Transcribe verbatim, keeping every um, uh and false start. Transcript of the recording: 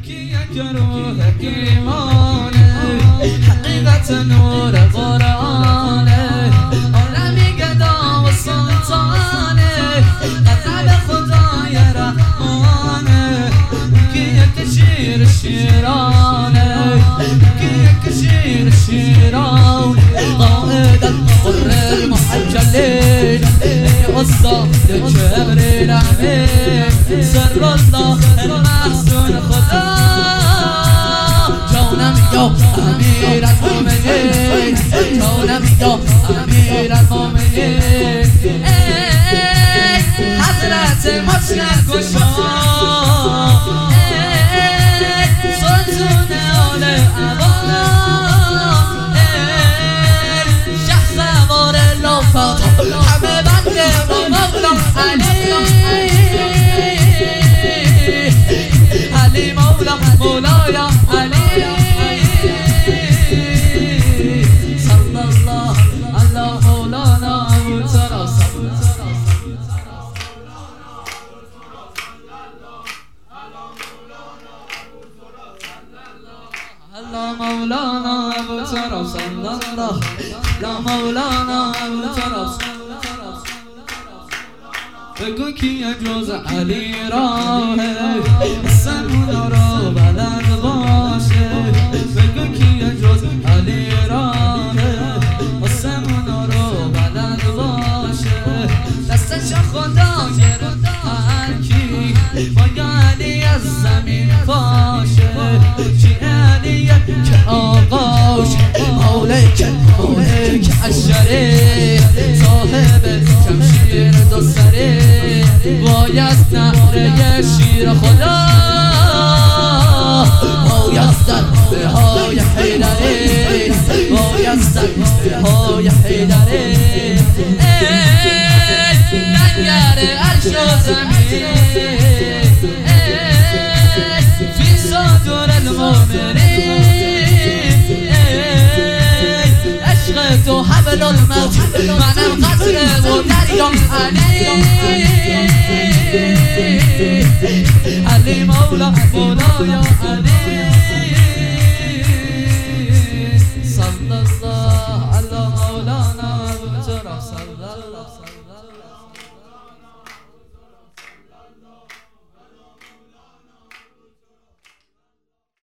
که روح ایمانه حقیقت نور قرآنه عالمی گدا و سلطانه قطع به خدای رحمانه که شیر شیرانه که شیر شیران قائد القر المحجلین استاد جبریل امین سر الله المحسون خدا جانم یا امیر المؤمنین جانم یا امیر المؤمنین حضرت مشکل گشا سلطان آل عبا شه سوار لافا همه بنده و مولا علی علی مولا مولایا علی صلی الله علی مولانا ابو تراس الله مولانا ابو تراس صلی الله لا مولانا ابو تراس بگو کی جز علی راهه سمونا را بلند باشه بگو کی جز علی راهه سمونا را بلند باشه دستش خدا گرفت هر کی با علی از زمین باشه چی علیه که آقاش مولیک مولیک اشره صاحب شمشیر دو سره باید نهره شیر خدا بایستن به های حیدره بایستن به های حیدره لنگر عرش و زمین فی صدور المؤمنین عشق تو حبل الموت منم قطره و دریا علی علی مولا مولایا علی صلی الله